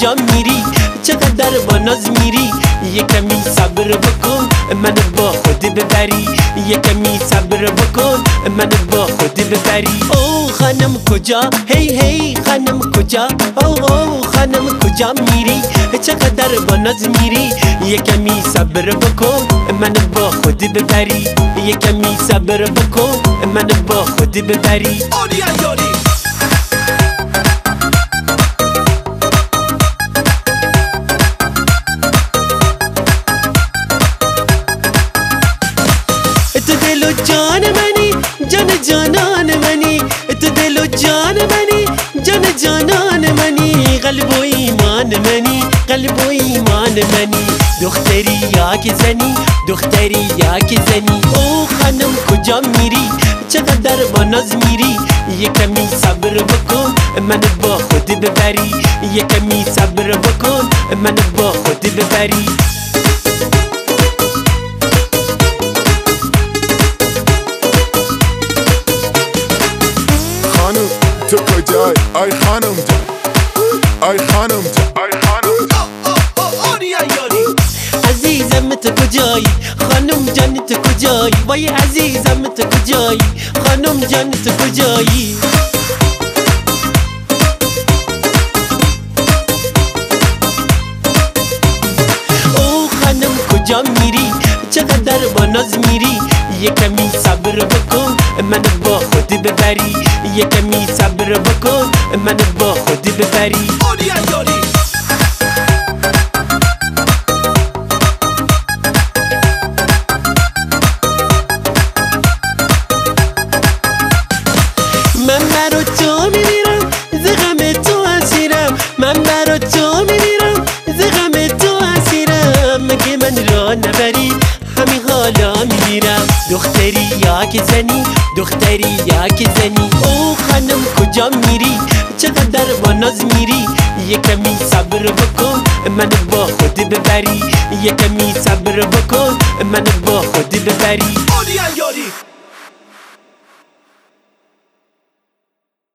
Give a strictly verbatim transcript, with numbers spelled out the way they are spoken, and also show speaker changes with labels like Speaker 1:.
Speaker 1: کجا میری؟ چقدر با ناز میری؟ یه کمی صبر بکن من با خود ببری، یه کمی صبر بکن من با خود ببری. او خانم کجا؟ هی هی خانم کجا؟ او او خانم کجا میری؟ چقدر با ناز میری؟ یه کمی صبر بکن من با خود ببری، یه کمی صبر بکن من با خود ببری. تو دل و جان منی، جان جانان منی، تو دل و جان منی، جان جانان منی، قلب و ایمان منی، قلب و ایمان منی. دختری یا که زنی، دختری یا که زنی. او خانم کجا میری؟ چقدر با ناز میری؟ یه کمی صبر بکن من با خود ببری، یه کمی صبر بکن من با خود ببری.
Speaker 2: خانم تو کجای؟ آی خانم جان، آی خانم جان، آی خانم جان.
Speaker 1: عزیزم تو کجایی؟ خانم جان تو کجایی؟ وای عزیزم تو کجایی؟ خانم جان تو کجایی؟ او خانم کجا میری؟ چقدر با ناز میری؟ یه کمی صبر بکن من با خود ببری، یه کمی صبر بکن من با خود ببری. من برا تو میمیرم ز غم تو اسیرم، من برا تو میمیرم ز غم تو اسیرم. مگه من را نبری همین حالا میمیرم. دختری یا که زنی، دختری یا که زنی. او خانم کجا میری؟ چقدر با ناز میری؟ یه کمی صبر بکن من با خود ببری، یه کمی صبر بکن من با خود ببری.